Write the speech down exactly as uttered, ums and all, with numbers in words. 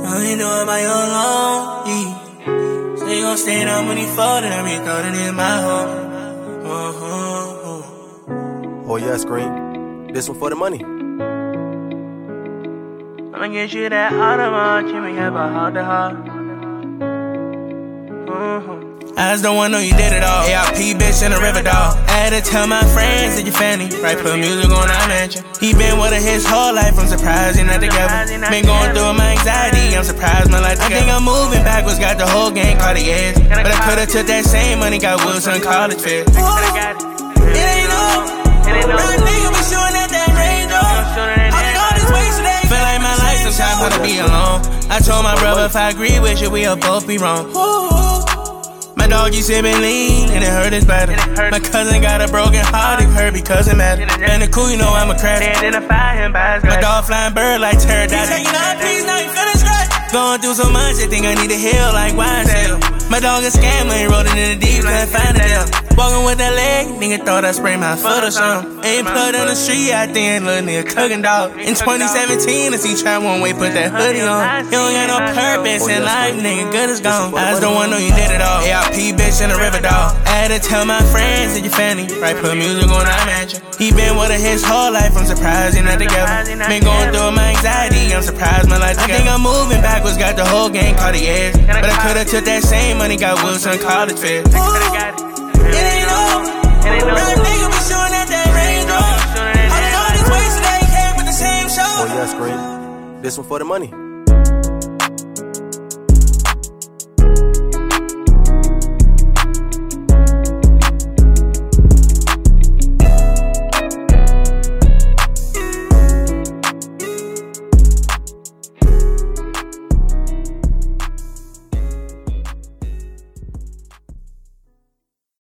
I ain't doing my own long, yeah. So you gon' stay down when he fall, and I be thought it in my home. Uh-huh, uh. Oh yeah, Scream. This one for the money. I'ma get you that Audemars, can we have a heart to heart? Uh-huh. I just don't wanna know you did it all. A R P bitch in a river dog. I had to tell my friends that you fanny. Right, put music on our mansion. He been with her his whole life. I'm surprised you're not together. Been going through my anxiety. I'm surprised my life together. I think I'm moving backwards. Got the whole gang Cartiers. But I could've took that same money. Got Wilson college fair. It ain't over. Real nigga be shooting at that range on. All this waste today. Feel like my life sometimes wanna be alone. I told my brother if I agree with you, we'll both be wrong. My dog, you sippin' lean, and it hurt his better. My cousin got a broken heart, it hurt because it mattered. And the cool, you know I'm a credit. My dog flying bird like pterodactyl. He taking all peace, now he feeling straight. Going through so much, I think I need to heal like wine sale. My dog a scammer, he wrote it in the deep, couldn't find a deal. Walking with that leg, nigga thought I sprayed my foot or something. Ain't plugged on the street out there, little nigga cooking dog. In twenty seventeen, I see Trap one way, put that hoodie on. You don't got no purpose in life, nigga, good as gone. I just don't wanna know you did it all. A R P bitch in a river dog. I had to tell my friends that you fanny. Right, put music on our mansion. He been with her his whole life, I'm surprised you're not together. Been going through my anxiety, I'm surprised my life together. I think I'm moving backwards, got the whole gang Cartiers. But I could've took that same money, got Wilson college fair. It ain't over. Real nigga be shooting at that range on. All this waste today came with the same show. Oh yeah, Scream. This one for the money.